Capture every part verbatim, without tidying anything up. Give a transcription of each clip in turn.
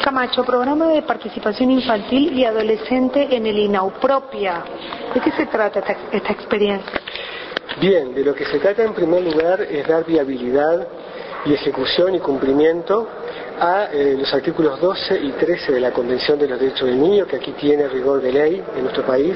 Camacho, programa de participación infantil y adolescente en el INAU, Propia. ¿De qué se trata esta, esta experiencia? Bien, de lo que se trata en primer lugar es dar viabilidad y ejecución y cumplimiento a eh, los artículos doce y trece de la Convención de los Derechos del Niño, que aquí tiene rigor de ley en nuestro país,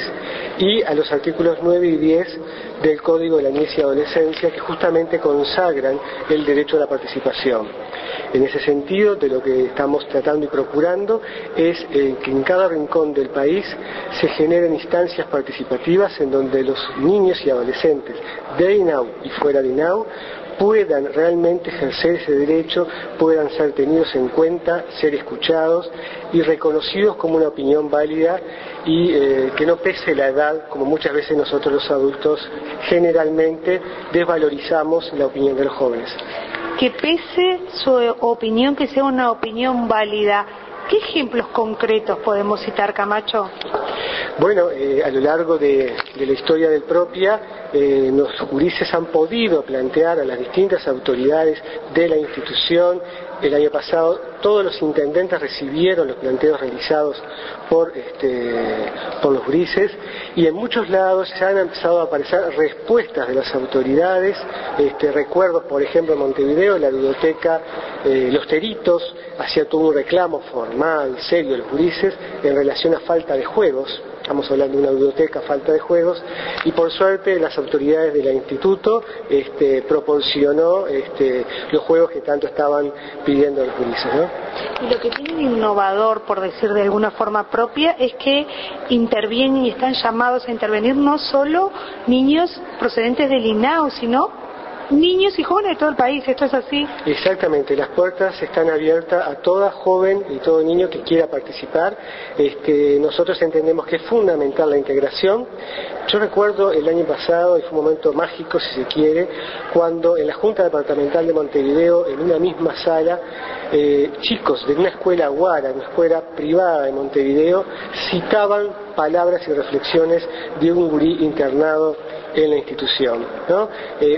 y a los artículos nueve y diez del Código de la Niñez y Adolescencia, que justamente consagran el derecho a la participación. En ese sentido, de lo que estamos tratando y procurando es eh, que en cada rincón del país se generen instancias participativas en donde los niños y adolescentes de INAU y fuera de INAU puedan realmente ejercer ese derecho, puedan ser tenidos en cuenta, ser escuchados y reconocidos como una opinión válida y eh, que no pese la edad, como muchas veces nosotros los adultos generalmente desvalorizamos la opinión de los jóvenes. Que pese su opinión, que sea una opinión válida. ¿Qué ejemplos concretos podemos citar, Camacho? Bueno, eh, a lo largo de, de la historia del Propia, eh, los gurises han podido plantear a las distintas autoridades de la institución. El año pasado todos los intendentes recibieron los planteos realizados por, este, por los gurises, y en muchos lados ya han empezado a aparecer respuestas de las autoridades. Este, recuerdo, por ejemplo, en Montevideo, la biblioteca eh, Los Teritos hacía todo un reclamo formal, serio, de los gurises en relación a falta de juegos. Estamos hablando de una biblioteca, falta de juegos, y por suerte las autoridades del instituto este, proporcionó este, los juegos que tanto estaban pidiendo los gurises, ¿no? Y lo que tiene de innovador, por decir de alguna forma propia, es que intervienen y están llamados a intervenir no solo niños procedentes del INAU, sino niños y jóvenes de todo el país. ¿Esto es así? Exactamente, las puertas están abiertas a toda joven y todo niño que quiera participar. Este, nosotros entendemos que es fundamental la integración. Yo recuerdo el año pasado, y fue un momento mágico si se quiere, cuando en la Junta Departamental de Montevideo, en una misma sala, eh, chicos de una escuela guara, una escuela privada de Montevideo, citaban palabras y reflexiones de un gurí internado en la institución, ¿no? Eh,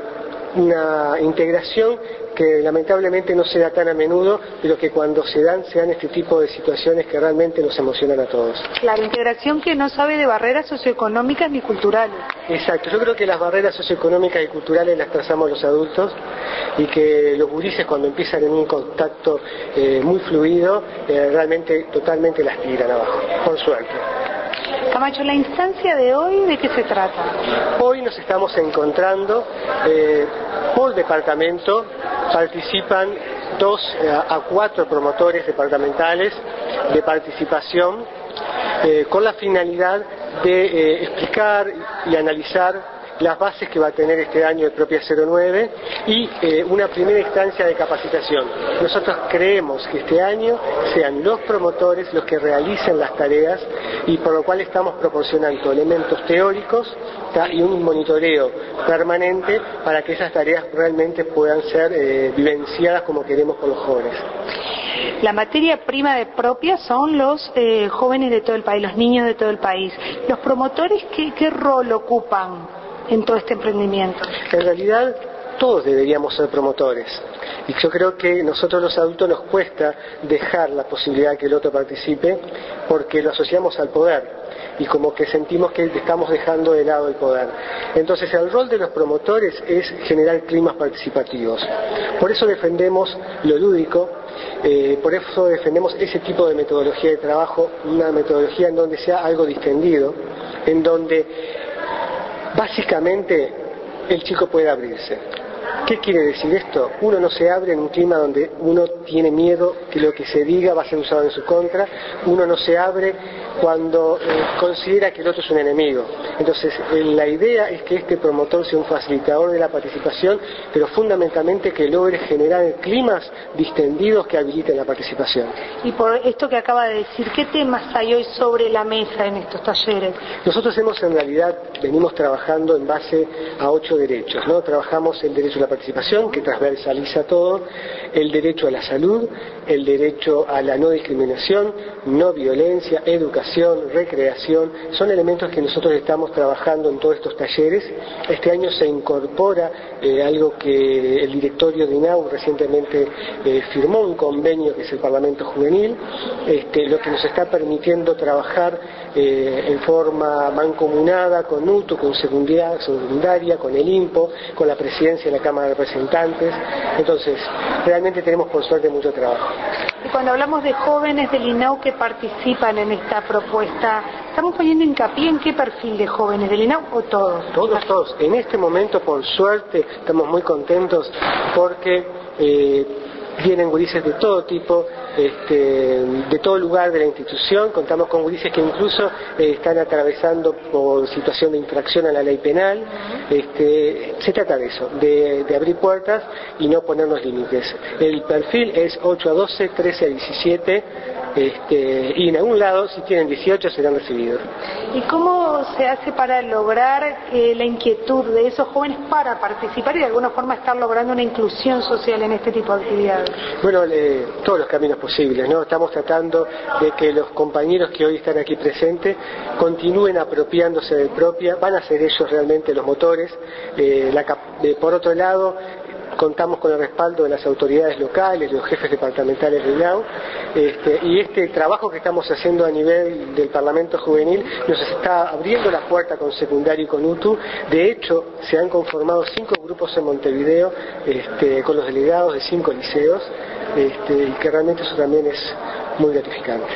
una integración que lamentablemente no se da tan a menudo, pero que cuando se dan, se dan este tipo de situaciones que realmente nos emocionan a todos. La integración que no sabe de barreras socioeconómicas ni culturales. Exacto, yo creo que las barreras socioeconómicas y culturales las trazamos los adultos, y que los gurises, cuando empiezan en un contacto eh, muy fluido, eh, realmente totalmente las tiran abajo, por suerte. Camacho, la instancia de hoy, ¿de qué se trata? Hoy nos estamos encontrando eh, por departamento, participan dos eh, a cuatro promotores departamentales de participación eh, con la finalidad de eh, explicar y analizar las bases que va a tener este año el Propia cero nueve y eh, una primera instancia de capacitación. Nosotros creemos que este año sean los promotores los que realicen las tareas, y por lo cual estamos proporcionando elementos teóricos ¿tá? y un monitoreo permanente para que esas tareas realmente puedan ser eh, vivenciadas como queremos con los jóvenes. La materia prima de Propia son los eh, jóvenes de todo el país, los niños de todo el país. ¿Los promotores qué, qué rol ocupan en todo este emprendimiento? En realidad todos deberíamos ser promotores, y yo creo que nosotros los adultos nos cuesta dejar la posibilidad de que el otro participe porque lo asociamos al poder y como que sentimos que estamos dejando de lado el poder. Entonces el rol de los promotores es generar climas participativos. Por eso defendemos lo lúdico, eh, por eso defendemos ese tipo de metodología de trabajo, una metodología en donde sea algo distendido, en donde básicamente el chico puede abrirse. ¿Qué quiere decir esto? Uno no se abre en un clima donde uno tiene miedo que lo que se diga va a ser usado en su contra. Uno no se abre cuando eh, considera que el otro es un enemigo. Entonces, eh, la idea es que este promotor sea un facilitador de la participación, pero fundamentalmente que logre generar climas distendidos que habiliten la participación. Y por esto que acaba de decir, ¿qué temas hay hoy sobre la mesa en estos talleres? Nosotros hemos en realidad, venimos trabajando en base a ocho derechos, ¿no? Trabajamos el derecho a la participación, que transversaliza todo, el derecho a la salud, el derecho a la no discriminación, no violencia, educación, recreación, son elementos que nosotros estamos trabajando en todos estos talleres. Este año se incorpora eh, algo que el directorio de I N A U recientemente eh, firmó, un convenio que es el Parlamento Juvenil, este, lo que nos está permitiendo trabajar eh, en forma mancomunada con U T U, con secundaria, secundaria, con el I N P O, con la presidencia de la Cámara de Representantes. Entonces, realmente tenemos por suerte mucho trabajo. Y cuando hablamos de jóvenes del I N A U que participan en esta propuesta, ¿estamos poniendo hincapié en qué perfil de jóvenes del I N A U o todos? Todos, todos. En este momento, por suerte, estamos muy contentos porque eh, vienen gurises de todo tipo, este, de todo lugar de la institución. Contamos con gurises que incluso eh, están atravesando por situación de infracción a la ley penal. Este, se trata de eso, de, de abrir puertas y no ponernos límites. El perfil es ocho a doce, trece a diecisiete, este, y en algún lado, si tienen dieciocho, serán recibidos. ¿Y cómo se hace para lograr eh, la inquietud de esos jóvenes para participar y de alguna forma estar logrando una inclusión social en este tipo de actividades? Bueno, eh, todos los caminos posibles, ¿no? Estamos tratando de que los compañeros que hoy están aquí presentes continúen apropiándose del propia, van a ser ellos realmente los motores. Eh, la, eh, por otro lado, contamos con el respaldo de las autoridades locales, de los jefes departamentales de I N A U, este, y este trabajo que estamos haciendo a nivel del Parlamento Juvenil nos está abriendo la puerta con secundario y con U T U. De hecho, se han conformado cinco grupos en Montevideo, este, con los delegados de cinco liceos, este, y que realmente eso también es muy gratificante.